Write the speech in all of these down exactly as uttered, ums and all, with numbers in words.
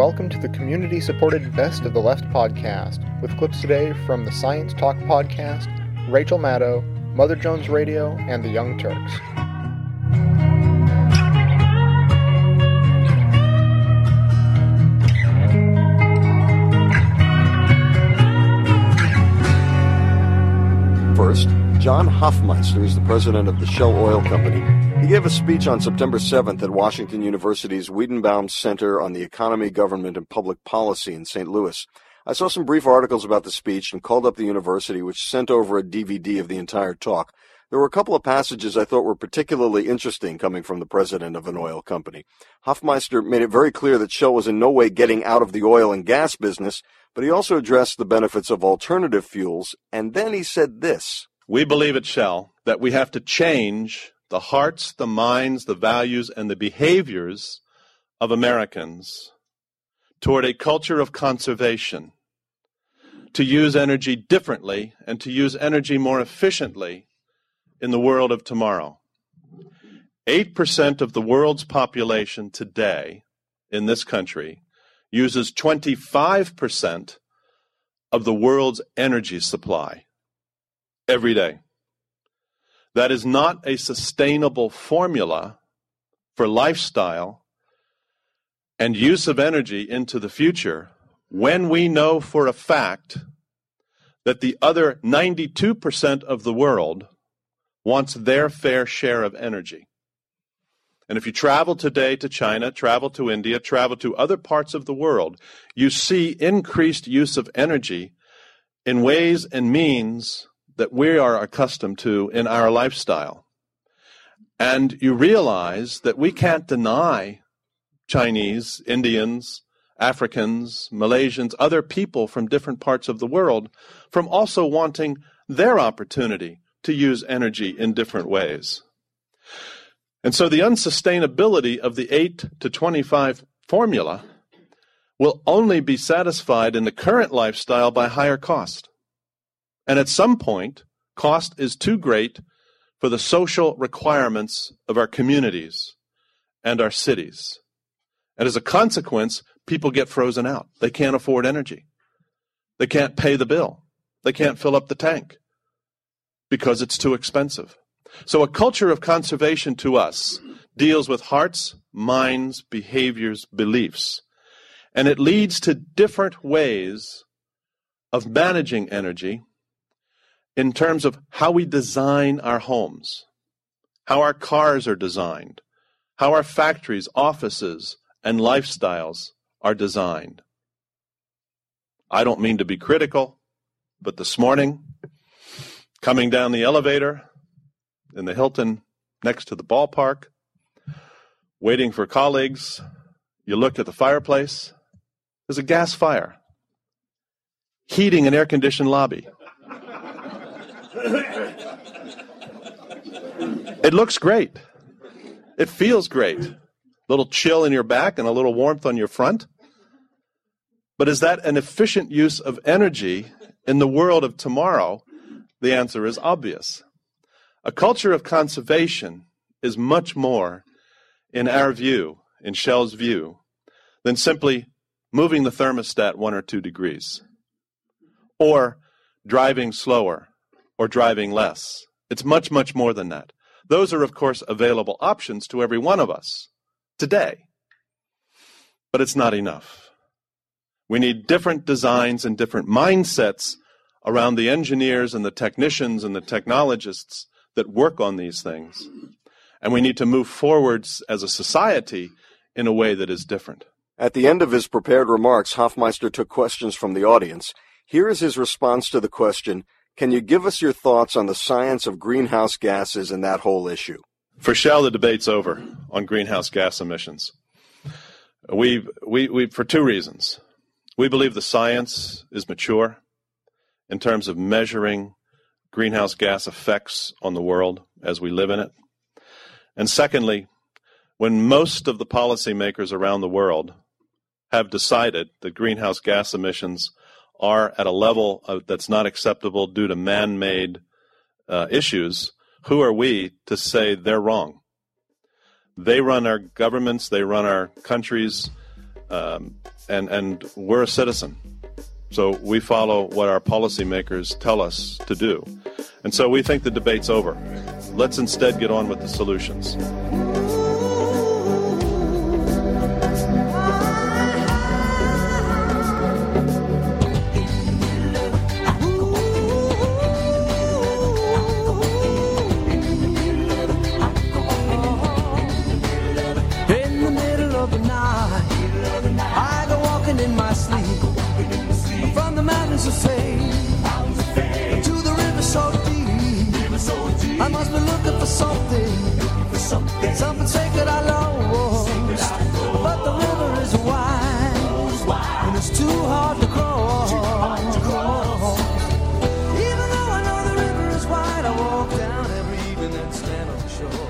welcome to the community-supported Best of the Left podcast, with clips today from the Science Talk podcast, Rachel Maddow, Mother Jones Radio, and the Young Turks. First, John Hofmeister is the president of the Shell Oil Company. He gave a speech on September seventh at Washington University's Wiedenbaum Center on the Economy, Government, and Public Policy in Saint Louis. I saw some brief articles about the speech and called up the university, which sent over a D V D of the entire talk. There were a couple of passages I thought were particularly interesting coming from the president of an oil company. Hofmeister made it very clear that Shell was in no way getting out of the oil and gas business, but he also addressed the benefits of alternative fuels, and then he said this. We believe at Shell that we have to change the hearts, the minds, the values, and the behaviors of Americans toward a culture of conservation, to use energy differently and to use energy more efficiently in the world of tomorrow. Eight percent of the world's population today in this country uses twenty-five percent of the world's energy supply every day. That is not a sustainable formula for lifestyle and use of energy into the future when we know for a fact that the other ninety-two percent of the world wants their fair share of energy. And if you travel today to China, travel to India, travel to other parts of the world, you see increased use of energy in ways and means that we are accustomed to in our lifestyle. And you realize that we can't deny Chinese, Indians, Africans, Malaysians, other people from different parts of the world from also wanting their opportunity to use energy in different ways. And so the unsustainability of the eight to twenty-five formula will only be satisfied in the current lifestyle by higher cost. And at some point, cost is too great for the social requirements of our communities and our cities. And as a consequence, people get frozen out. They can't afford energy. They can't pay the bill. They can't fill up the tank because it's too expensive. So a culture of conservation to us deals with hearts, minds, behaviors, beliefs. And it leads to different ways of managing energy in terms of how we design our homes, how our cars are designed, how our factories, offices, and lifestyles are designed. I don't mean to be critical, but this morning, coming down the elevator in the Hilton next to the ballpark, waiting for colleagues, you look at the fireplace, there's a gas fire, heating an air-conditioned lobby. It looks great. It feels great. A little chill in your back and a little warmth on your front. But is that an efficient use of energy in the world of tomorrow? The answer is obvious. A culture of conservation is much more, in our view, in Shell's view, than simply moving the thermostat one or two degrees, or driving slower, or driving less. It's much, much more than that. Those are, of course, available options to every one of us today. But it's not enough. We need different designs and different mindsets around the engineers and the technicians and the technologists that work on these things. And we need to move forwards as a society in a way that is different. At the end of his prepared remarks, Hofmeister took questions from the audience. Here is his response to the question, can you give us your thoughts on the science of greenhouse gases and that whole issue? For Shell, the debate's over on greenhouse gas emissions. We, we, we, for two reasons. We believe the science is mature in terms of measuring greenhouse gas effects on the world as we live in it. And secondly, when most of the policymakers around the world have decided that greenhouse gas emissions are at a level of, that's not acceptable due to man-made uh, issues, who are we to say they're wrong? They run our governments, they run our countries, um, and and we're a citizen. So we follow what our policymakers tell us to do. And so we think the debate's over. Let's instead get on with the solutions. In the middle of the night, I go walking in my sleep. From the mountains of fame to the river so deep, I must be looking for something, something sacred I lost. But the river is wide, and it's too hard to cross. Even though I know the river is wide, I walk down every evening and stand on the shore.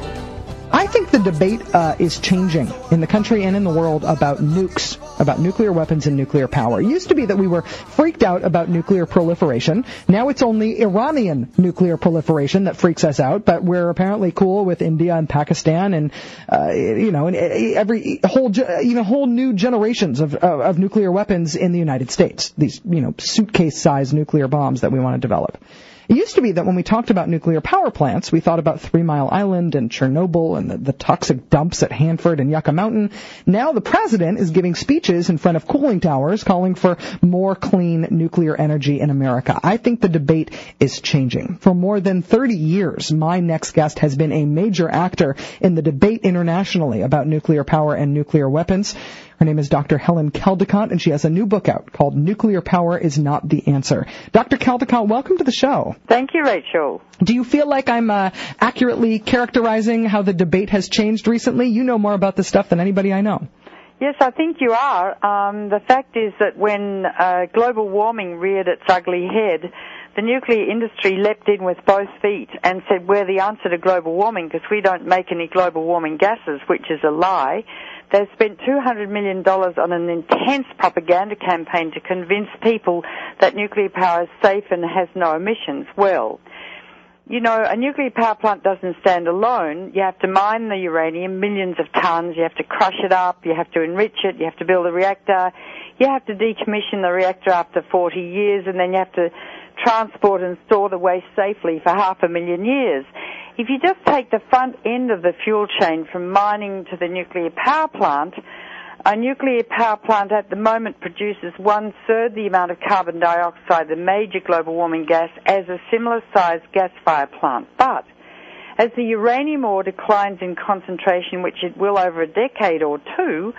I think the debate uh, is changing in the country and in the world about nukes, about nuclear weapons and nuclear power. It used to be that we were freaked out about nuclear proliferation. Now it's only Iranian nuclear proliferation that freaks us out, but we're apparently cool with India and Pakistan and, uh, you know, and every whole, even whole new generations of, of, of nuclear weapons in the United States. These, you know, suitcase-sized nuclear bombs that we want to develop. It used to be that when we talked about nuclear power plants, we thought about Three Mile Island and Chernobyl and the, the toxic dumps at Hanford and Yucca Mountain. Now the president is giving speeches in front of cooling towers calling for more clean nuclear energy in America. I think the debate is changing. For more than thirty years, my next guest has been a major actor in the debate internationally about nuclear power and nuclear weapons. Her name is Doctor Helen Caldicott, and she has a new book out called Nuclear Power is Not the Answer. Doctor Caldicott, welcome to the show. Thank you, Rachel. Do you feel like I'm uh, accurately characterizing how the debate has changed recently? You know more about this stuff than anybody I know. Yes, I think you are. Um, the fact is that when uh, global warming reared its ugly head, the nuclear industry leapt in with both feet and said we're the answer to global warming because we don't make any global warming gases, which is a lie. They've spent two hundred million dollars on an intense propaganda campaign to convince people that nuclear power is safe and has no emissions. Well, you know, a nuclear power plant doesn't stand alone. You have to mine the uranium, millions of tons. You have to crush it up. You have to enrich it. You have to build a reactor. You have to decommission the reactor after forty years, and then you have to transport and store the waste safely for half a million years. If you just take the front end of the fuel chain from mining to the nuclear power plant, a nuclear power plant at the moment produces one-third the amount of carbon dioxide, the major global warming gas, as a similar-sized gas-fired plant. But as the uranium ore declines in concentration, which it will over a decade or two,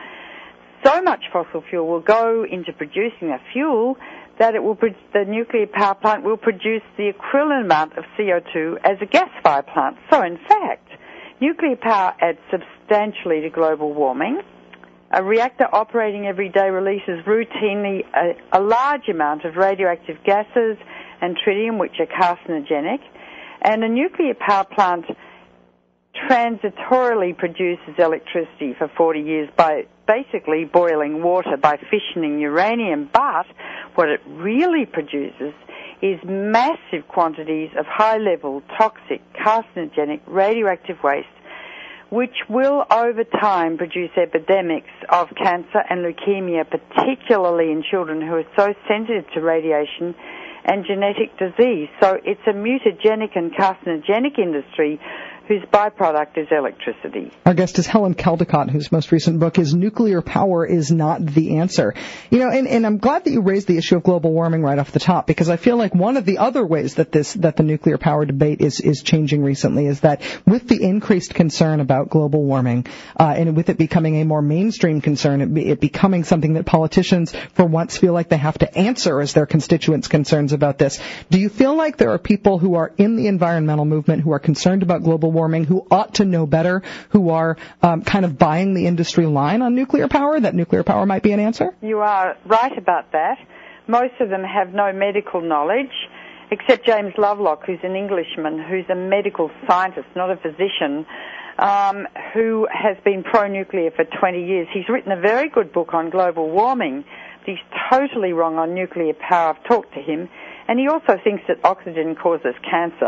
so much fossil fuel will go into producing the fuel that it will, the nuclear power plant will produce the equivalent amount of C O two as a gas-fired plant. So, in fact, nuclear power adds substantially to global warming. A reactor operating every day releases routinely a, a large amount of radioactive gases and tritium, which are carcinogenic. And a nuclear power plant transitorily produces electricity for forty years by basically boiling water, by fissioning uranium. But what it really produces is massive quantities of high-level, toxic, carcinogenic, radioactive waste, which will over time produce epidemics of cancer and leukemia, particularly in children who are so sensitive to radiation and genetic disease. So it's a mutagenic and carcinogenic industry whose byproduct is electricity. Our guest is Helen Caldicott, whose most recent book is Nuclear Power is Not the Answer. You know, and, and I'm glad that you raised the issue of global warming right off the top, because I feel like one of the other ways that this, that the nuclear power debate is, is changing recently is that with the increased concern about global warming, uh, and with it becoming a more mainstream concern, it, be, it becoming something that politicians for once feel like they have to answer as their constituents' concerns about this. Do you feel like there are people who are in the environmental movement who are concerned about global warming, who ought to know better, who are um, kind of buying the industry line on nuclear power, that nuclear power might be an answer? You are right about that. Most of them have no medical knowledge, except James Lovelock, who's an Englishman, who's a medical scientist, not a physician, um, who has been pro-nuclear for twenty years. He's written a very good book on global warming, but he's totally wrong on nuclear power. I've talked to him. And he also thinks that oxygen causes cancer.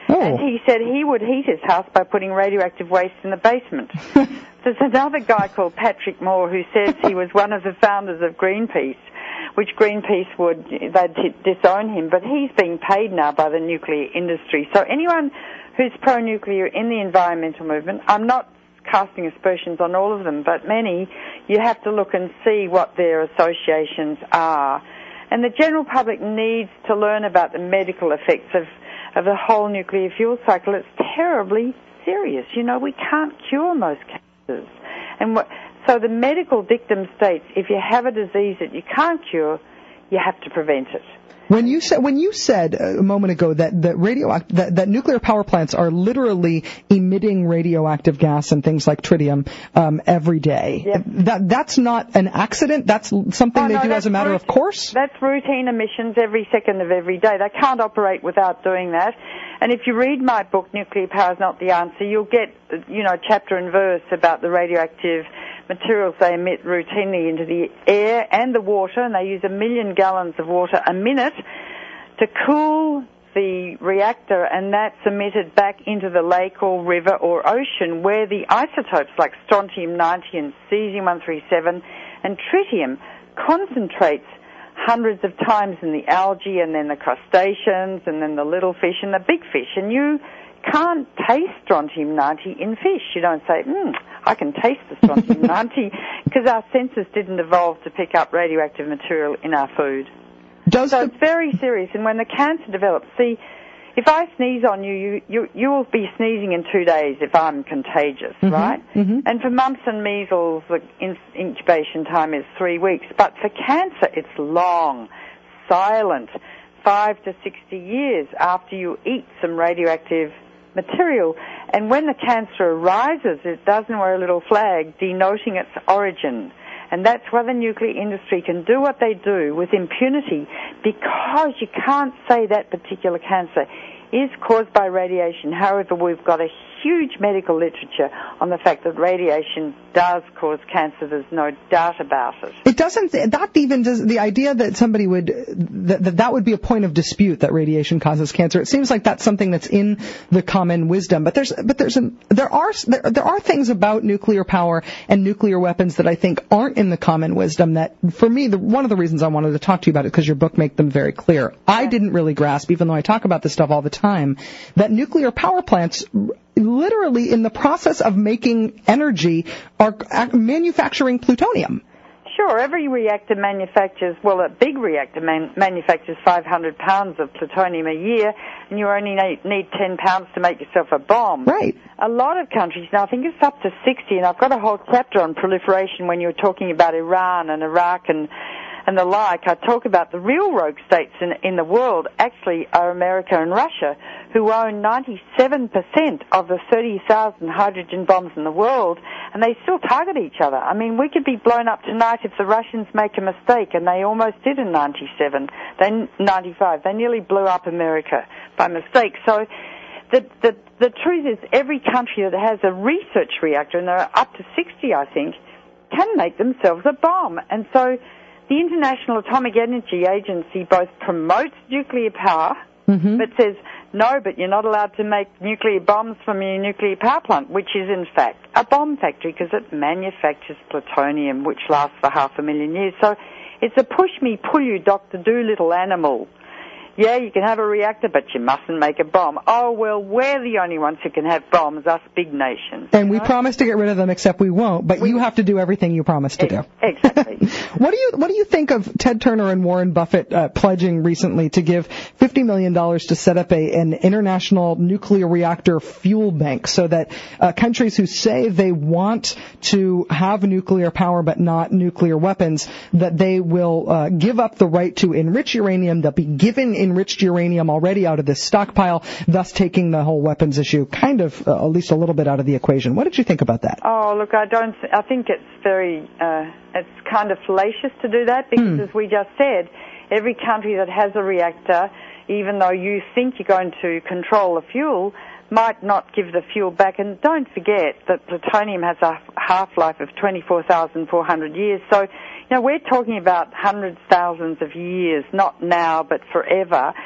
Oh. And he said he would heat his house by putting radioactive waste in the basement. There's another guy called Patrick Moore who says he was one of the founders of Greenpeace, which Greenpeace would, they'd disown him, but he's being paid now by the nuclear industry. So anyone who's pro-nuclear in the environmental movement, I'm not casting aspersions on all of them, but many, you have to look and see what their associations are. And the general public needs to learn about the medical effects of, of the whole nuclear fuel cycle. It's terribly serious. You know, we can't cure most cancers. And what, so the medical dictum states if you have a disease that you can't cure, you have to prevent it. When you said when you said a moment ago that that radioact that, that nuclear power plants are literally emitting radioactive gas and things like tritium um, every day, yep. that that's not an accident. That's something oh, they no, do as a matter routine, of course. That's routine emissions every second of every day. They can't operate without doing that. And if you read my book, Nuclear Power is Not the Answer, you'll get, you know, chapter and verse about the radioactive materials they emit routinely into the air and the water, and they use a million gallons of water a minute to cool the reactor, and that's emitted back into the lake or river or ocean where the isotopes like strontium ninety and cesium one thirty-seven and tritium concentrates hundreds of times in the algae and then the crustaceans and then the little fish and the big fish. And you can't taste strontium ninety in fish. You don't say, hmm, I can taste the strontium ninety, because our senses didn't evolve to pick up radioactive material in our food. Does so the... it's very serious. And when the cancer develops, see, if I sneeze on you, you, you, you will be sneezing in two days if I'm contagious, mm-hmm, right? Mm-hmm. And for mumps and measles, the in- incubation time is three weeks. But for cancer, it's long, silent, five to sixty years after you eat some radioactive material. And when the cancer arises, it doesn't wear a little flag denoting its origin. And that's why the nuclear industry can do what they do with impunity, because you can't say that particular cancer is caused by radiation. However, we've got a huge medical literature on the fact that radiation does cause cancer. There's no doubt about it. It doesn't, that even does, the idea that somebody would, that, that that would be a point of dispute, that radiation causes cancer. It seems like that's something that's in the common wisdom. But there's, but there's, an, there are, there, there are things about nuclear power and nuclear weapons that I think aren't in the common wisdom that, for me, the, one of the reasons I wanted to talk to you about it, because your book makes them very clear. Yeah. I didn't really grasp, even though I talk about this stuff all the time, that nuclear power plants, literally in the process of making energy, are manufacturing plutonium. Sure, every reactor manufactures, well, a big reactor man- manufactures five hundred pounds of plutonium a year, and you only need, need ten pounds to make yourself a bomb. Right. A lot of countries now, I think it's up to sixty, and I've got a whole chapter on proliferation when you were talking about Iran and Iraq and and the like. I talk about the real rogue states in, in the world actually are America and Russia, who own ninety-seven percent of the thirty thousand hydrogen bombs in the world, and they still target each other. I mean, we could be blown up tonight if the Russians make a mistake, and they almost did in ninety-seven, then ninety-five. They nearly blew up America by mistake. So the, the, the truth is every country that has a research reactor, and there are up to sixty, I think, can make themselves a bomb. And so the International Atomic Energy Agency both promotes nuclear power, mm-hmm. but says, no, but you're not allowed to make nuclear bombs from your nuclear power plant, which is, in fact, a bomb factory because it manufactures plutonium, which lasts for half a million years. So it's a push-me, pull-you, Doctor Dolittle animal. Yeah, you can have a reactor, but you mustn't make a bomb. Oh, well, we're the only ones who can have bombs, us big nations. And we know? promise to get rid of them, except we won't, but we, you have to do everything you promised to do. Exactly. What do you What do you think of Ted Turner and Warren Buffett uh, pledging recently to give fifty million dollars to set up a an international nuclear reactor fuel bank so that uh, countries who say they want to have nuclear power but not nuclear weapons, that they will uh, give up the right to enrich uranium, they'll be given enriched uranium already out of this stockpile, thus taking the whole weapons issue kind of, uh, at least a little bit out of the equation. What did you think about that? Oh, look, I don't, th- I think it's very, uh, it's kind of fallacious to do that because, hmm. as we just said, every country that has a reactor, even though you think you're going to control the fuel, might not give the fuel back. And don't forget that plutonium has a half-life of twenty-four thousand four hundred years. So, you know, we're talking about hundreds, thousands of years, not now, but forever.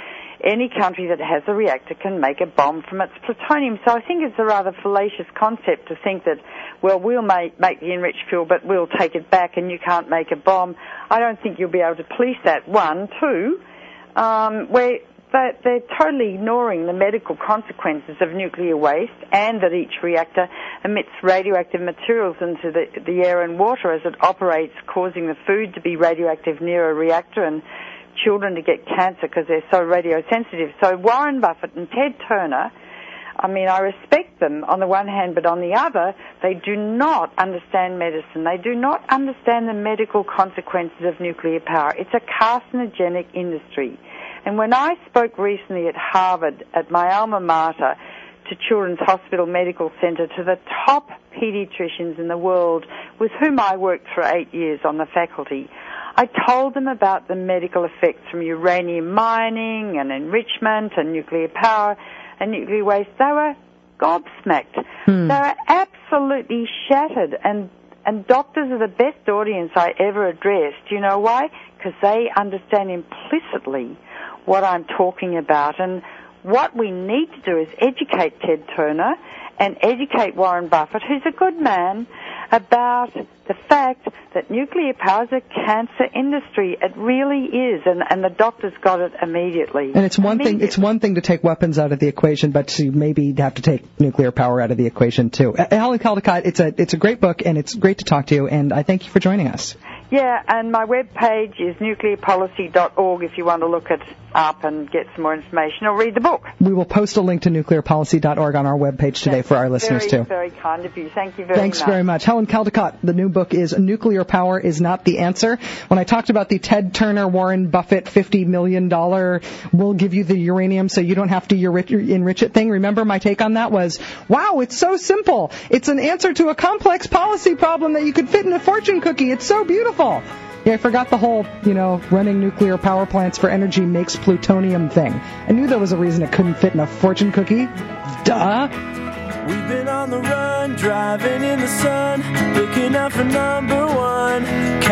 any country that has a reactor can make a bomb from its plutonium. So I think it's a rather fallacious concept to think that, well, we'll make, make the enriched fuel, but we'll take it back and you can't make a bomb. I don't think you'll be able to police that, one. Two, um, where they're, they're totally ignoring the medical consequences of nuclear waste, and that each reactor emits radioactive materials into the, the air and water as it operates, causing the food to be radioactive near a reactor and children to get cancer because they're so radiosensitive. So Warren Buffett and Ted Turner, I mean, I respect them on the one hand, but on the other, they do not understand medicine. They do not understand the medical consequences of nuclear power. It's a carcinogenic industry. And when I spoke recently at Harvard, at my alma mater, to Children's Hospital Medical Center, to the top pediatricians in the world with whom I worked for eight years on the faculty, I told them about the medical effects from uranium mining and enrichment and nuclear power and nuclear waste. They were gobsmacked. Hmm. They were absolutely shattered. And, and doctors are the best audience I ever addressed. You know why? Because they understand implicitly what I'm talking about. And what we need to do is educate Ted Turner and educate Warren Buffett, who's a good man, about the fact that nuclear power is a cancer industry. It really is, and, and the doctors got it immediately. And it's one thing. It's one thing to take weapons out of the equation, but to maybe have to take nuclear power out of the equation too. Uh, Helen Caldicott, it's a it's a great book, and it's great to talk to you. And I thank you for joining us. Yeah, and my webpage is nuclear policy dot org if you want to look it up and get some more information or read the book. We will post a link to nuclear policy dot org on our webpage today That's for our listeners, very, too. Very kind of you. Thank you very Thanks much. Thanks very much. Helen Caldicott, the new book is Nuclear Power is Not the Answer. When I talked about the Ted Turner, Warren Buffett fifty million dollars we'll give you the uranium so you don't have to enrich it thing, remember my take on that was, wow, it's so simple. It's an answer to a complex policy problem that you could fit in a fortune cookie. It's so beautiful. Yeah, I forgot the whole, you know, running nuclear power plants for energy makes plutonium thing. I knew there was a reason it couldn't fit in a fortune cookie. Duh. We've been on the run, driving in the sun, looking out for number one.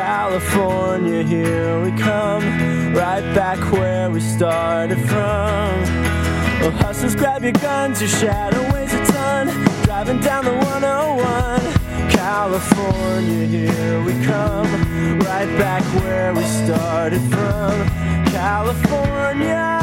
California, here we come, right back where we started from. Well, hustlers, grab your guns, your shadow weighs a ton, driving down the one oh one. California, here we come, right back where we started from. California.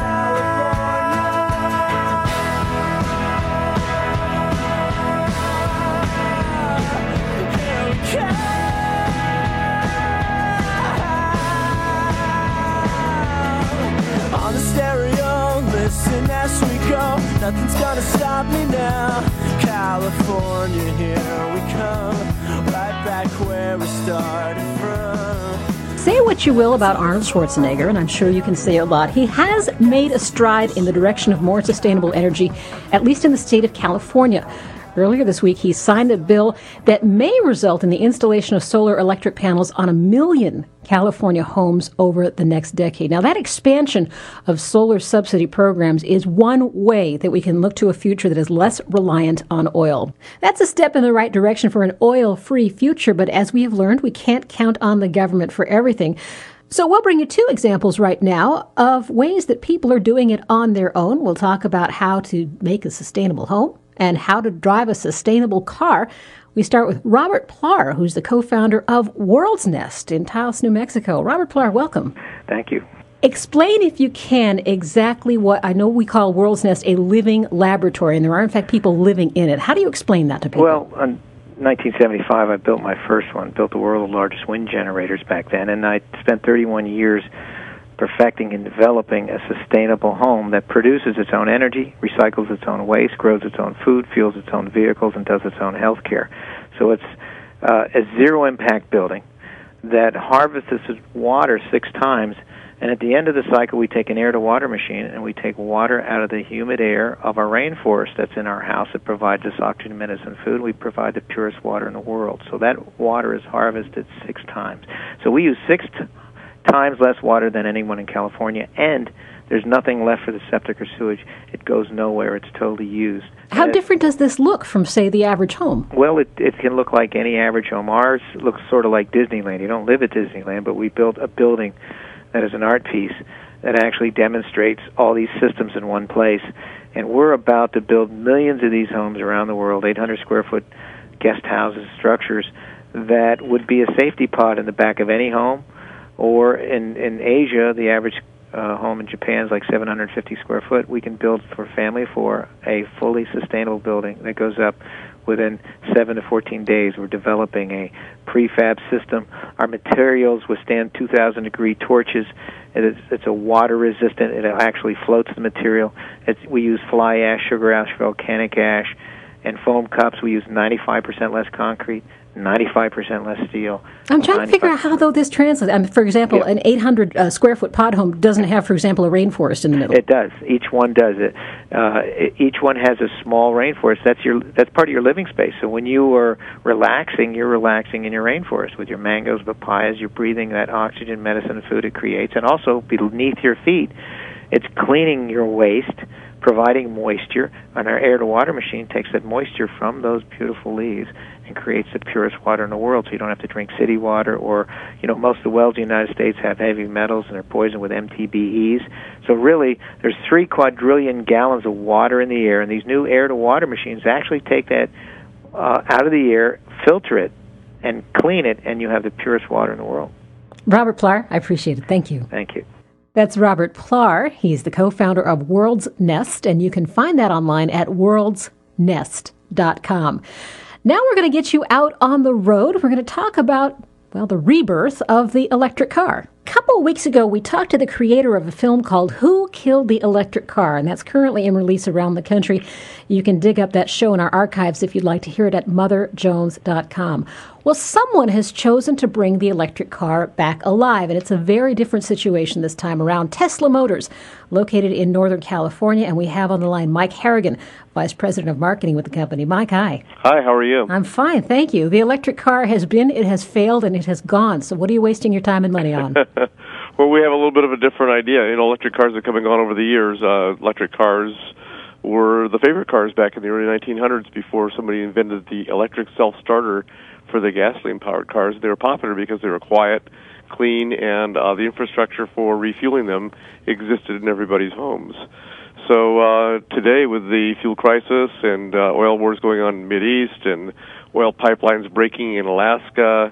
On the stereo, listen as we go. Nothing's gonna stop me now. California, here we come, right back where we started from. Say what you will about Arnold Schwarzenegger, and I'm sure you can say a lot. He has made a stride in the direction of more sustainable energy, at least in the state of California. Earlier this week, he signed a bill that may result in the installation of solar electric panels on a million California homes over the next decade. Now, that expansion of solar subsidy programs is one way that we can look to a future that is less reliant on oil. That's a step in the right direction for an oil-free future, but as we have learned, we can't count on the government for everything. So we'll bring you two examples right now of ways that people are doing it on their own. We'll talk about how to make a sustainable home and how to drive a sustainable car. We start with Robert Plar, who's the co-founder of World's Nest in Taos, New Mexico. Robert Plar, welcome. Thank you. Explain, if you can, exactly what I know we call World's Nest a living laboratory, and there are, in fact, people living in it. How do you explain that to people? Well, in nineteen seventy-five, I built my first one, built the world's largest wind generators back then, and I spent thirty-one years perfecting and developing a sustainable home that produces its own energy, recycles its own waste, grows its own food, fuels its own vehicles, and does its own health care. So it's uh, a zero-impact building that harvests its water six times, and at the end of the cycle, we take an air-to-water machine, and we take water out of the humid air of our rainforest that's in our house that provides us oxygen, medicine, food. We provide the purest water in the world. So that water is harvested six times. So we use six t- times less water than anyone in California, and there's nothing left for the septic or sewage. It goes nowhere. It's totally used. How and different does this look from, say, the average home? Well, it, it can look like any average home. Ours looks sort of like Disneyland. You don't live at Disneyland, but we built a building that is an art piece that actually demonstrates all these systems in one place. And we're about to build millions of these homes around the world, eight hundred square foot guest houses, structures, that would be a safety pod in the back of any home. Or in, in Asia, the average uh, home in Japan is like seven hundred fifty square foot. We can build for family for a fully sustainable building that goes up within seven to fourteen days. We're developing a prefab system. Our materials withstand two thousand degree torches. It is, it's a water resistant. It actually floats the material. It's, we use fly ash, sugar ash, volcanic ash, and foam cups. We use ninety-five percent less concrete, ninety-five percent less steel. I'm trying to figure out how, though, this translates. I mean, for example, yeah. an eight hundred uh, square foot pod home doesn't have, for example, a rainforest in the middle. It does. Each one does it. Uh, each one has a small rainforest. That's your. That's part of your living space. So when you are relaxing, you're relaxing in your rainforest with your mangoes, papayas. You're breathing that oxygen, medicine, and food it creates, and also beneath your feet, it's cleaning your waste, providing moisture, and our air-to-water machine takes that moisture from those beautiful leaves and creates the purest water in the world, so you don't have to drink city water. Or, you know, most of the wells in the United States have heavy metals and they're poisoned with M T B Es. So really, there's three quadrillion gallons of water in the air, and these new air-to-water machines actually take that uh, out of the air, filter it, and clean it, and you have the purest water in the world. Robert Plar, I appreciate it. Thank you. Thank you. That's Robert Plar. He's the co-founder of World's Nest, and you can find that online at worlds nest dot com. Now we're going to get you out on the road. We're going to talk about, well, the rebirth of the electric car. A couple of weeks ago, we talked to the creator of a film called Who Killed the Electric Car, and that's currently in release around the country. You can dig up that show in our archives if you'd like to hear it at mother jones dot com. Well, someone has chosen to bring the electric car back alive, and it's a very different situation this time around. Tesla Motors, located in Northern California, and we have on the line Mike Harrigan, Vice President of Marketing with the company. Mike, hi. Hi, how are you? I'm fine, thank you. The electric car has been, it has failed, and it has gone. So what are you wasting your time and money on? Well, we have a little bit of a different idea. You know, electric cars have come and gone over the years. Uh, electric cars were the favorite cars back in the early nineteen hundreds before somebody invented the electric self-starter for the gasoline-powered cars. They were popular because they were quiet, clean, and uh, the infrastructure for refueling them existed in everybody's homes. So uh, today, with the fuel crisis and uh, oil wars going on in the Mideast and oil pipelines breaking in Alaska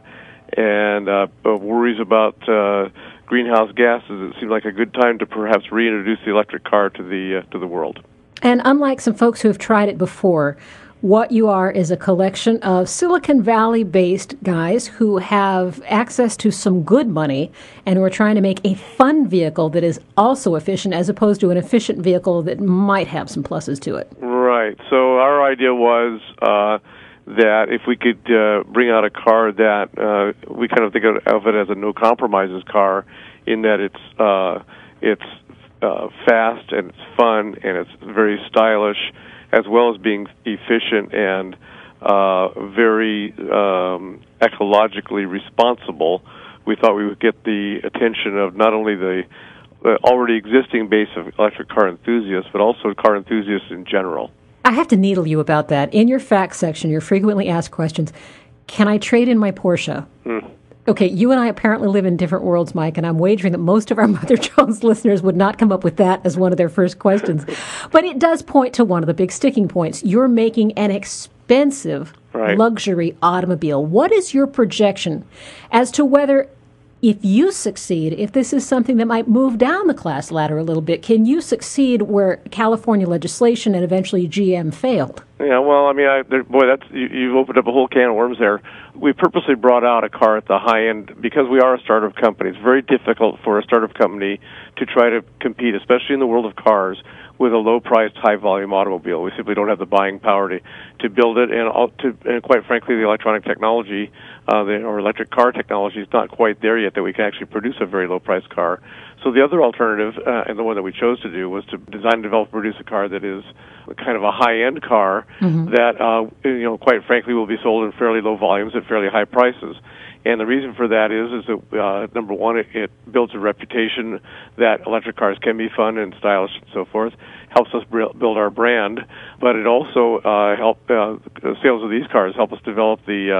and uh, worries about uh, greenhouse gases, it seemed like a good time to perhaps reintroduce the electric car to the uh, to the world. And unlike some folks who have tried it before, what you are is a collection of Silicon Valley-based guys who have access to some good money and who are trying to make a fun vehicle that is also efficient as opposed to an efficient vehicle that might have some pluses to it. Right. So our idea was uh, that if we could uh, bring out a car that uh, we kind of think of it as a no-compromises car, in that it's uh, it's uh, fast and it's fun and it's very stylish, as well as being efficient and uh, very um, ecologically responsible. We thought we would get the attention of not only the uh, already existing base of electric car enthusiasts, but also car enthusiasts in general. I have to needle you about that. In your facts section, your frequently asked questions, can I trade in my Porsche? Hmm. Okay, you and I apparently live in different worlds, Mike, and I'm wagering that most of our Mother Jones listeners would not come up with that as one of their first questions. But it does point to one of the big sticking points. You're making an expensive right. luxury automobile. What is your projection as to whether, if you succeed, if this is something that might move down the class ladder a little bit, can you succeed where California legislation and eventually G M failed? Yeah, well, I mean, I, there, boy, that's you, you've opened up a whole can of worms there. We purposely brought out a car at the high end because we are a startup company. It's very difficult for a startup company to try to compete, especially in the world of cars, with a low-priced, high-volume automobile. We simply don't have the buying power to, to build it, and, all, to, and quite frankly, the electronic technology uh, the, or electric car technology is not quite there yet that we can actually produce a very low-priced car. So the other alternative, uh, and the one that we chose to do, was to design, develop, produce a car that is kind of a high-end car mm-hmm. that, uh, you know, quite frankly, will be sold in fairly low volumes at fairly high prices. And the reason for that is, is that, uh, number one, it, it builds a reputation that electric cars can be fun and stylish and so forth, helps us build our brand, but it also uh, help uh, sales of these cars help us develop the uh,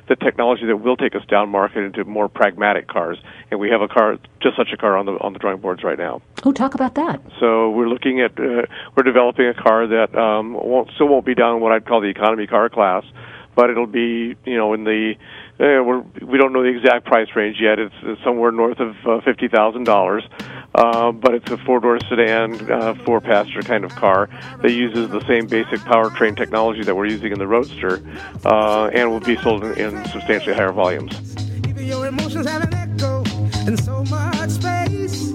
the technology that will take us down market into more pragmatic cars. And we have a car, just such a car, on the on the drawing boards right now. Oh, talk about that. So we're looking at uh, we're developing a car that um, won't still won't be down in what I'd call the economy car class, but it'll be, you know, in the uh, we're, we don't know the exact price range yet. It's, it's somewhere north of uh, fifty thousand dollars, uh, but it's a four-door sedan, uh, four-passenger kind of car that uses the same basic powertrain technology that we're using in the Roadster, uh, and will be sold in, in substantially higher volumes. Even your emotions have an echo in so much space.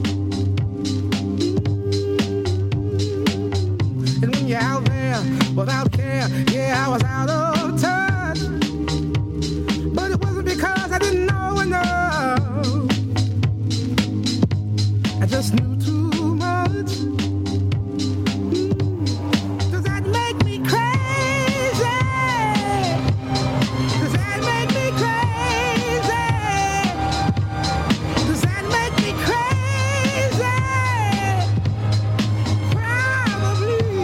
And when you're out there without care, yeah, I was out of touch. But it wasn't because I didn't know enough. I just knew too much. Does that make me crazy? Does that make me crazy? Does that make me crazy? Probably.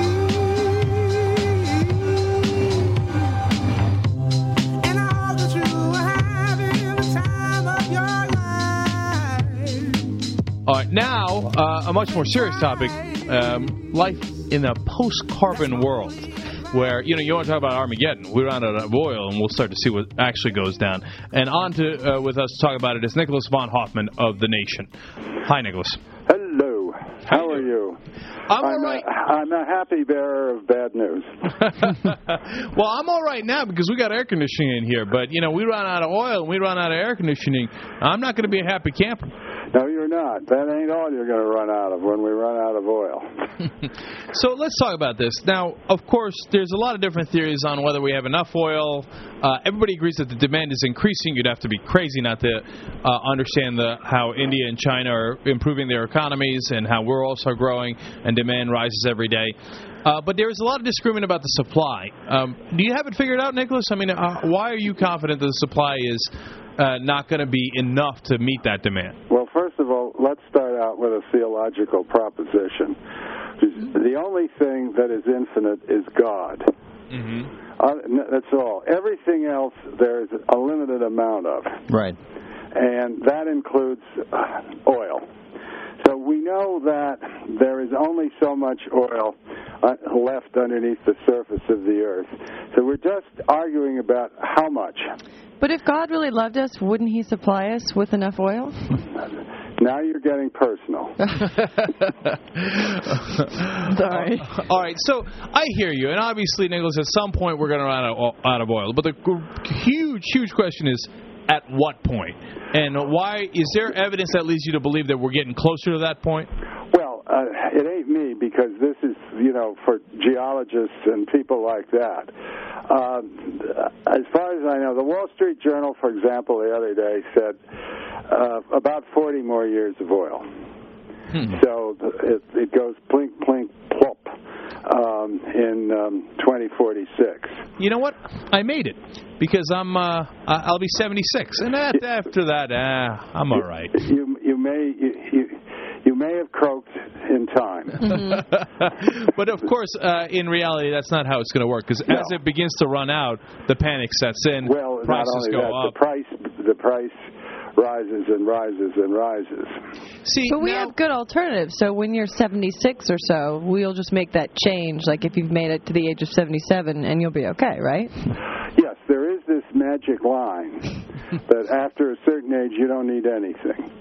And I hope that you are having the time of your life. All right, now, uh, a much more serious topic, um, life in a post-carbon world, where, you know, you want to talk about Armageddon. We run out of oil, and we'll start to see what actually goes down. And on to uh, with us to talk about it is Nicholas von Hoffman of The Nation. Hi, Nicholas. Hello. How are you? I'm, I'm all right. A, I'm a happy bearer of bad news. Well, I'm all right now because we got air conditioning in here. But, you know, we run out of oil and we run out of air conditioning. I'm not going to be a happy camper. No, you're not. That ain't all you're going to run out of when we run out of oil. So let's talk about this. Now, of course, there's a lot of different theories on whether we have enough oil. Uh, everybody agrees that the demand is increasing. You'd have to be crazy not to uh, understand the, how India and China are improving their economies and how we're also growing and demand rises every day. Uh, but there's a lot of disagreement about the supply. Um, do you have it figured out, Nicholas? I mean, uh, why are you confident that the supply is uh, not going to be enough to meet that demand? Well, first of all, let's start out with a theological proposition. The only thing that is infinite is God. Mm-hmm. Uh, that's all. Everything else there is a limited amount of. Right. And that includes uh, oil. So we know that there is only so much oil uh, left underneath the surface of the earth. So we're just arguing about how much. But if God really loved us, wouldn't He supply us with enough oil? Now you're getting personal. Sorry. Uh, all right, so I hear you, and obviously, Nicholas, at some point we're going to run out of, out of oil. But the huge, huge question is, at what point? And why is there evidence that leads you to believe that we're getting closer to that point? Well, uh, it ain't me, because this is, you know, for geologists and people like that. Uh, as far as I know, the Wall Street Journal, for example, the other day said uh, about forty more years of oil. Hmm. So it, it goes plink, plink, plop um, in um, twenty forty-six. You know what? I made it. Because I'm, uh, I'll be seventy-six, and after that, uh, I'm all right. You, you may, you, you, you may have croaked in time. Mm-hmm. But of course, uh, in reality, that's not how it's going to work. Because no. as it begins to run out, the panic sets in. Well, prices not only go that, up. the price, the price rises and rises and rises. See, but we now, have good alternatives. So when you're seventy-six or so, we'll just make that change. Like if you've made it to the age of seventy-seven, and you'll be okay, right? Yes, there is this magic line that after a certain age you don't need anything.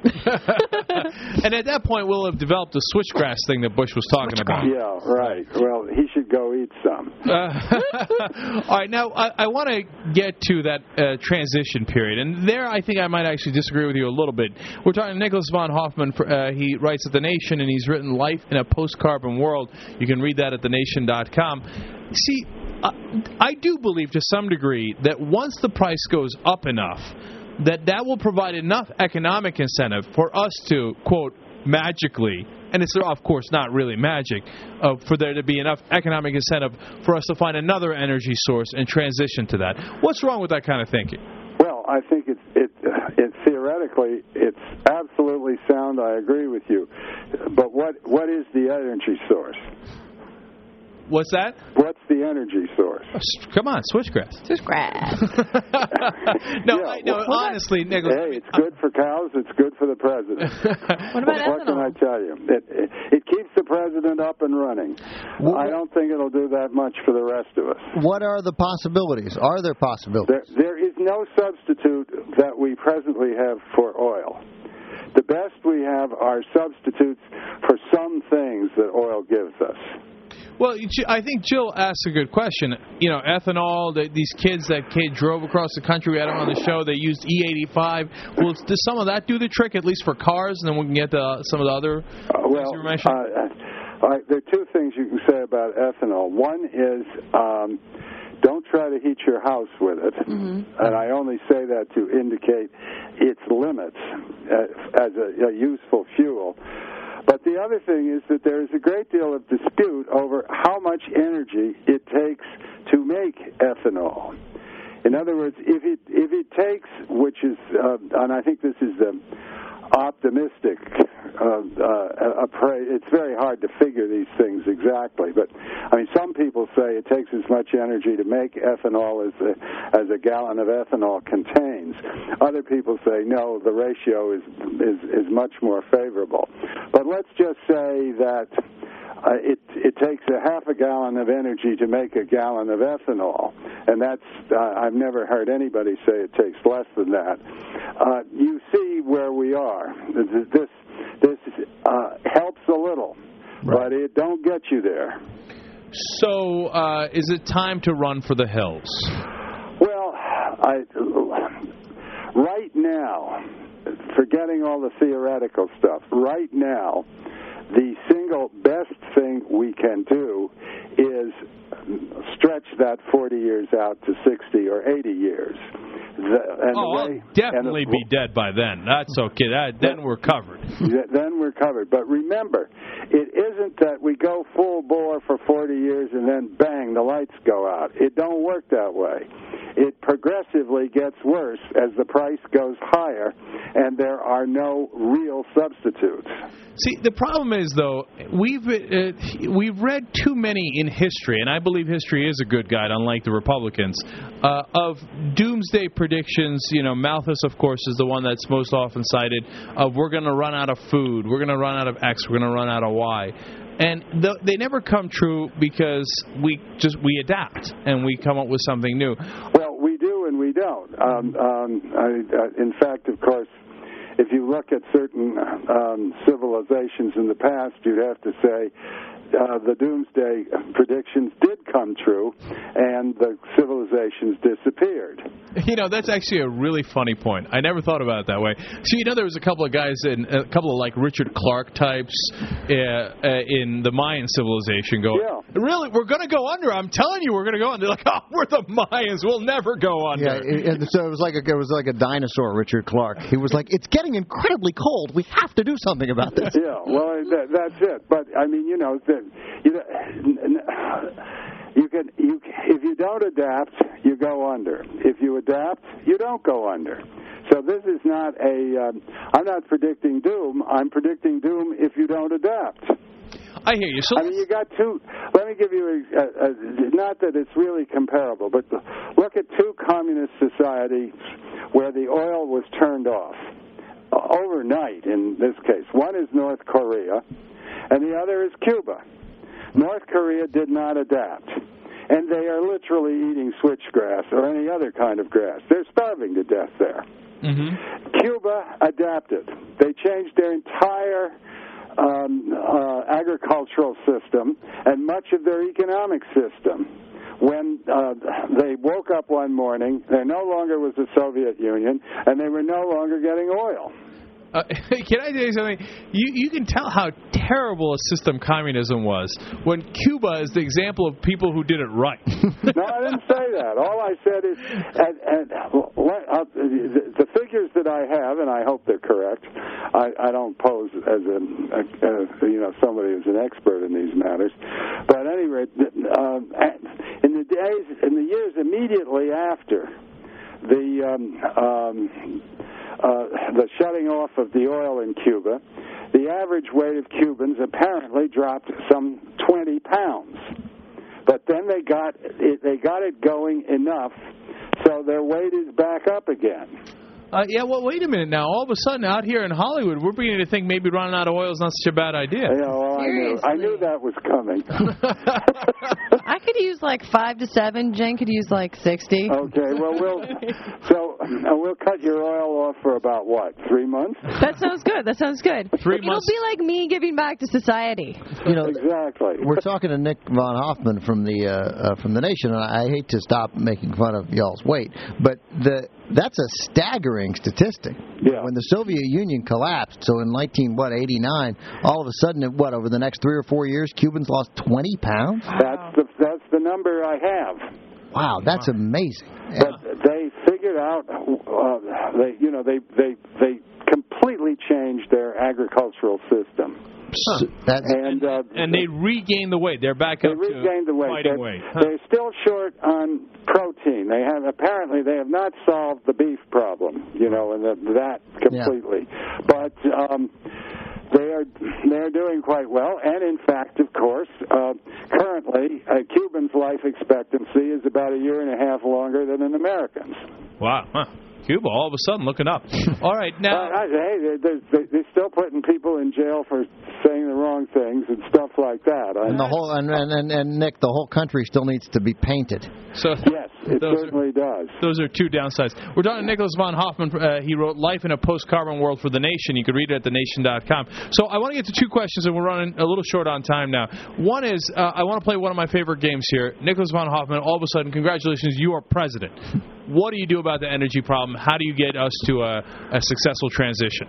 And at that point we'll have developed the switchgrass thing that Bush was talking about. Yeah, right. Well, he should go eat some. Uh, all right, now I, I want to get to that uh, transition period, and there I think I might actually disagree with you a little bit. We're talking to Nicholas von Hoffman. For, uh, he writes at The Nation, and he's written Life in a Post-Carbon World. You can read that at the nation dot com. See, uh, I do believe to some degree that once the price goes up enough, that that will provide enough economic incentive for us to, quote, magically, and it's of course not really magic, uh, for there to be enough economic incentive for us to find another energy source and transition to that. What's wrong with that kind of thinking? Well, I think it's it, it theoretically it's absolutely sound. I agree with you, but what what is the energy source? What's that? What's the energy source? Come on, switchgrass. Switchgrass. no, yeah, I, no, well, honestly, Nicholas. Hey, it's good for cows. It's good for the president. What about What can I tell you? It, it, it keeps the president up and running. Well, I don't think it'll do that much for the rest of us. What are the possibilities? Are there possibilities? There, there is no substitute that we presently have for oil. The best we have are substitutes for some things that oil gives us. Well, I think Jill asked a good question. You know, ethanol, the, these kids that kid drove across the country, we had them on the show, they used E eighty-five. Well, does some of that do the trick, at least for cars, and then we can get to some of the other uh, well, you mentioned? Uh, uh, there are two things you can say about ethanol. One is um, don't try to heat your house with it. Mm-hmm. And I only say that to indicate its limits uh, as a, a useful fuel. But the other thing is that there is a great deal of dispute over how much energy it takes to make ethanol. In other words, if it if it takes, which is, uh, and I think this is the optimistic uh, uh, appraise. It's very hard to figure these things exactly, but I mean, some people say it takes as much energy to make ethanol as a, as a gallon of ethanol contains. Other people say no, the ratio is is, is much more favorable. But let's just say that uh, it it takes a half a gallon of energy to make a gallon of ethanol, and that's uh, I've never heard anybody say it takes less than that. Uh, you see where we are. This this uh, helps a little, right, but it don't get you there. So, uh, is it time to run for the hills? Well, I right now, forgetting all the theoretical stuff, right now, the single best thing we can do is stretch that forty years out to sixty or eighty years. The, and oh, the way, I'll definitely the, be dead by then. That's okay. That, then we're covered. Then we're covered. But remember, it isn't that we go full bore for forty years and then bang, the lights go out. It don't work that way. It progressively gets worse as the price goes higher, and there are no real substitutes. See, the problem is, though, we've uh, we've read too many in history, and I believe history is a good guide, unlike the Republicans, uh, of doomsday predictions. You know, Malthus, of course, is the one that's most often cited, of we're going to run out of food, we're going to run out of X, we're going to run out of Y. And th- they never come true because we just we adapt and we come up with something new. Well, we do and we don't. Um, um, I, uh, in fact, of course, if you look at certain um, civilizations in the past, you'd have to say uh, the doomsday predictions did come true, and the civilizations disappeared. You know, that's actually a really funny point. I never thought about it that way. So, you know, there was a couple of guys, in a couple of, like, Richard Clark types uh, uh, in the Mayan civilization going, yeah. really, we're going to go under. I'm telling you, we're going to go under. They're like, oh, we're the Mayans. We'll never go under. Yeah, it, it, so it was like a, it was like a dinosaur, Richard Clark. He was like, it's getting incredibly cold. We have to do something about this. Yeah, well, that, that's it. But, I mean, you know, the, you know, you can you if you don't adapt, you go under. If you adapt, you don't go under. So this is not a. Um, I'm not predicting doom. I'm predicting doom if you don't adapt. I hear you. So I mean, you got two. Let me give you a, a, a. Not that it's really comparable, but look at two communist societies where the oil was turned off overnight. In this case, one is North Korea, and the other is Cuba. North Korea did not adapt, and they are literally eating switchgrass or any other kind of grass. They're starving to death there. Mm-hmm. Cuba adapted. They changed their entire um, uh, agricultural system and much of their economic system. When uh, they woke up one morning, there no longer was the Soviet Union, and they were no longer getting oil. Uh, can I tell you something? You you can tell how terrible a system communism was when Cuba is the example of people who did it right. No, I didn't say that. All I said is, and, and uh, the, the figures that I have, and I hope they're correct. I, I don't pose as a, a, a you know somebody who's an expert in these matters, but at any rate, um, in the days, in the years immediately after the. Um, um, Uh, the shutting off of the oil in Cuba, the average weight of Cubans apparently dropped some twenty pounds. but then they got it, they got it going enough, so their weight is back up again. Uh, yeah, well, wait a minute now. All of a sudden, out here in Hollywood, we're beginning to think maybe running out of oil is not such a bad idea. Yeah, well, I knew, I knew that was coming. I could use like five to seven. Jen could use like sixty. Okay, well, we'll so uh, we'll cut your oil off for about what, three months? That sounds good. That sounds good. Three It'll months. be like me giving back to society. You know, exactly. We're talking to Nick von Hoffman from the uh, uh, from the Nation, and I hate to stop making fun of y'all's weight, but the that's a staggering statistic. Yeah. When the Soviet Union collapsed, so in nineteen what eighty-nine, all of a sudden, it, what over the next three or four years, Cubans lost twenty pounds. That's the that's the number I have. Wow, that's amazing. But they figured out, uh, they you know they they they completely changed their agricultural system. Huh. That, and uh, and they regained the weight. They're back they up regained to the weight. fighting They're, weight. Huh. they're still short on protein. They have apparently they have not solved the beef problem, you know, and the, that completely. Yeah. But um, they are they're doing quite well. And in fact, of course, uh, currently uh, Cubans' life expectancy is about a year and a half longer than an American's. Wow. Huh. Cuba, all of a sudden, looking up. All right, now... Uh, hey, they're, they're, they're still putting people in jail for saying the wrong things and stuff like that. I, and the whole and, and, and, Nick, the whole country still needs to be painted. So Yes, it certainly are, does. Those are two downsides. We're talking to Nicholas von Hoffman. Uh, he wrote Life in a Post-Carbon World for The Nation. You can read it at the nation dot com. So I want to get to two questions, and we're running a little short on time now. One is, uh, I want to play one of my favorite games here. Nicholas von Hoffman, all of a sudden, congratulations, you are president. What do you do about the energy problem? How do you get us to a, a successful transition?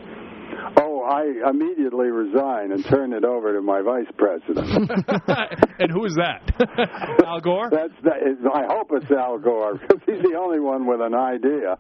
Oh, I immediately resign and turn it over to my vice president. And who is that? Al Gore? That's that is, I hope it's Al Gore, because he's the only one with an idea.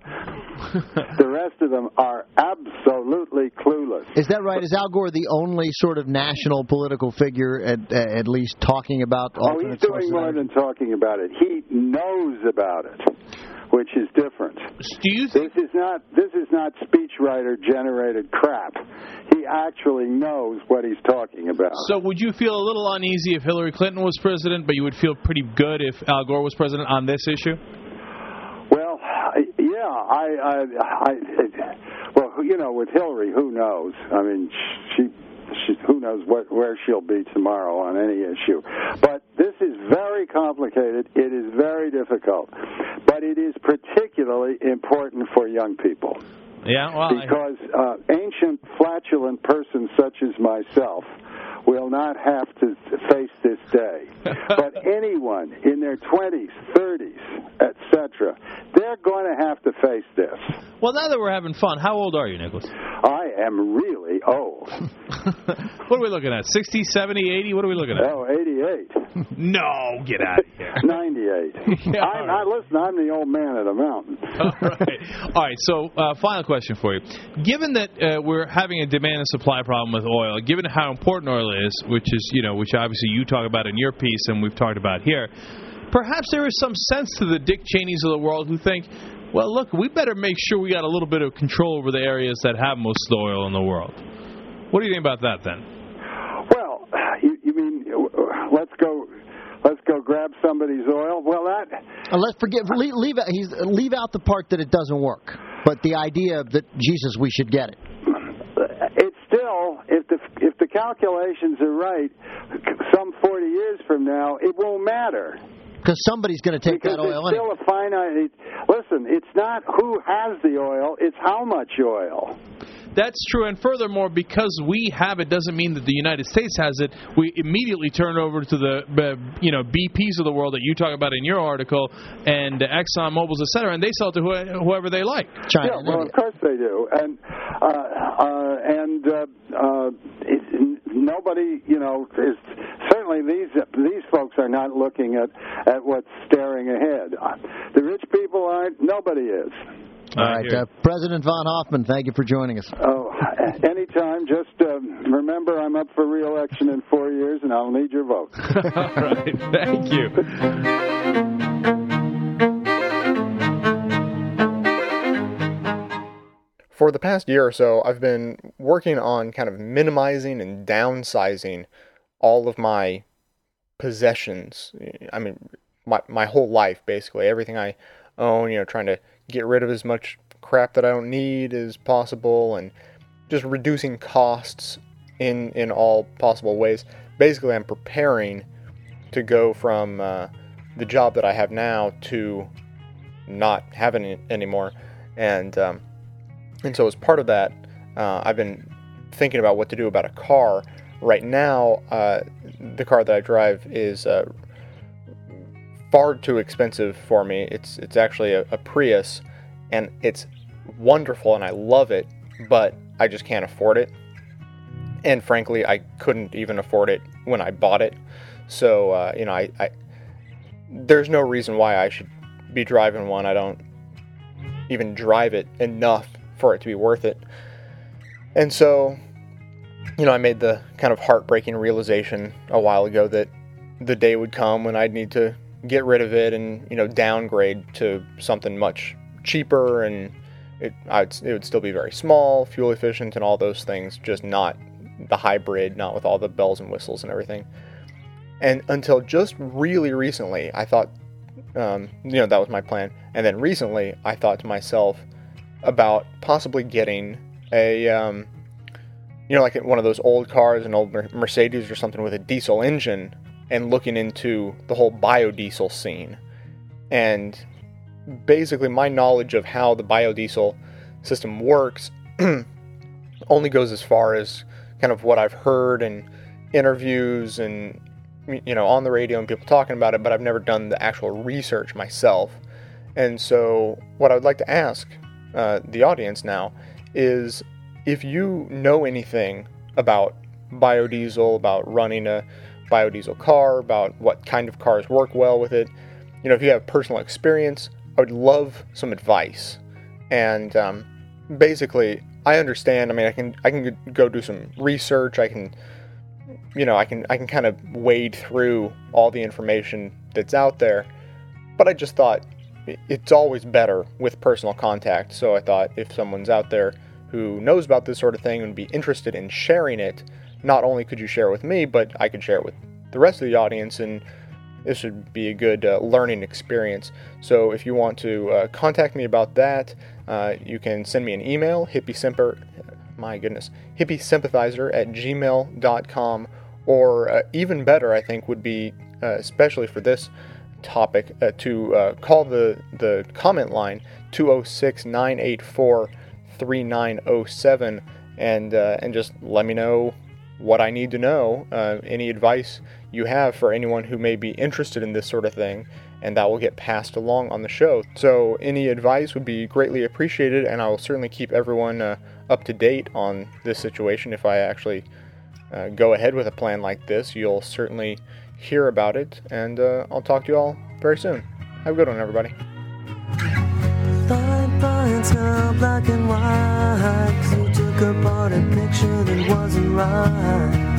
The rest of them are absolutely clueless. Is that right? Is Al Gore the only sort of national political figure, at, at least talking about Oh, he's doing more than talking about it. He knows about it, which is different. Do you think this is not this is not speechwriter generated crap? He actually knows what he's talking about. So would you feel a little uneasy if Hillary Clinton was president, but you would feel pretty good if Al Gore was president on this issue? Well, yeah, I, I, I well, you know, with Hillary, who knows? I mean, she. She, who knows what, where she'll be tomorrow on any issue. But this is very complicated. It is very difficult. But it is particularly important for young people. Yeah, well, because uh, ancient, flatulent persons such as myself will not have to face this day. But anyone in their twenties, thirties, et cetera, they're going to have to face this. Well, now that we're having fun, how old are you, Nicholas? I am really old. What are we looking at? sixty, seventy, eighty? What are we looking at? Oh, eighty-eight. No, get out of here. ninety-eight. Yeah, I'm, right. I, listen, I'm the old man of the mountain. All right. All right, so uh, final question for you. Given that uh, we're having a demand and supply problem with oil, given how important oil is, which is, you know, which obviously you talk about in your piece and we've talked about here, perhaps there is some sense to the Dick Cheneys of the world who think, well, look, we better make sure we got a little bit of control over the areas that have most of the oil in the world. What do you think about that, then? Well, you, you mean let's go, let's go grab somebody's oil? Well, that uh, let's forget leave leave out, he's, leave out the part that it doesn't work, but the idea that Jesus, we should get it. It's still, if the if the calculations are right, some forty years from now, it won't matter. Because somebody's going to take because that oil it's anyway. Still a finite. Listen, it's not who has the oil; it's how much oil. That's true, and furthermore, because we have it doesn't mean that the United States has it. We immediately turn over to the uh, you know B Ps of the world that you talk about in your article, and uh, Exxon Mobil's, et cetera, and they sell it to who, whoever they like. China, yeah, well, of course they do, and uh, uh, and uh, uh, it, nobody, you know, is certainly these these folks are not looking at at what's staring ahead. The rich people aren't. Nobody is. All right, uh, President von Hoffman, thank you for joining us. Oh, anytime. Just uh, remember, I'm up for re-election in four years, and I'll need your vote. All right, thank you. For the past year or so, I've been working on kind of minimizing and downsizing all of my possessions. I mean, my my whole life, basically, everything I own, you know, trying to get rid of as much crap that I don't need as possible, and just reducing costs in in all possible ways. Basically, I'm preparing to go from uh, the job that I have now to not having it anymore, and um, and so as part of that, uh, I've been thinking about what to do about a car. Right now, uh, the car that I drive is uh, far too expensive for me. It's it's actually a, a Prius, and it's wonderful, and I love it, but I just can't afford it. And frankly, I couldn't even afford it when I bought it. So, uh, you know, I, I there's no reason why I should be driving one. I don't even drive it enough for it to be worth it. And so, you know, I made the kind of heartbreaking realization a while ago that the day would come when I'd need to get rid of it and, you know, downgrade to something much cheaper, and it, I'd, it would still be very small, fuel efficient, and all those things, just not the hybrid, not with all the bells and whistles and everything. And until just really recently, I thought, um, you know, that was my plan. And then recently, I thought to myself about possibly getting a, um, you know, like one of those old cars, an old Mercedes or something with a diesel engine, and looking into the whole biodiesel scene. And basically, my knowledge of how the biodiesel system works only goes as far as kind of what I've heard in interviews and, you know, on the radio and people talking about it, but I've never done the actual research myself. And so what I would like to ask uh, the audience now is, if you know anything about biodiesel, about running a biodiesel car, about what kind of cars work well with it, you know, if you have personal experience, I would love some advice. And um, basically, I understand. I mean, I can I can go do some research. I can, you know, I can I can kind of wade through all the information that's out there. But I just thought it's always better with personal contact. So I thought, if someone's out there who knows about this sort of thing and would be interested in sharing it, not only could you share it with me, but I could share it with the rest of the audience, and this would be a good uh, learning experience. So if you want to uh, contact me about that, uh, you can send me an email, hippiesympathizer, my goodness, hippiesympathizer at gmail dot com, or uh, even better, I think, would be, uh, especially for this topic, uh, to uh, call the, the comment line, two oh six, nine eight four, three nine oh seven, and uh, and just let me know what I need to know, uh, any advice you have for anyone who may be interested in this sort of thing, and that will get passed along on the show. So any advice would be greatly appreciated, and I will certainly keep everyone uh, up to date on this situation. If I actually uh, go ahead with a plan like this, you'll certainly hear about it, and uh, I'll talk to you all very soon. Have a good one, everybody. Fine, fine, now black and white, 'cause you took apart a picture that wasn't right.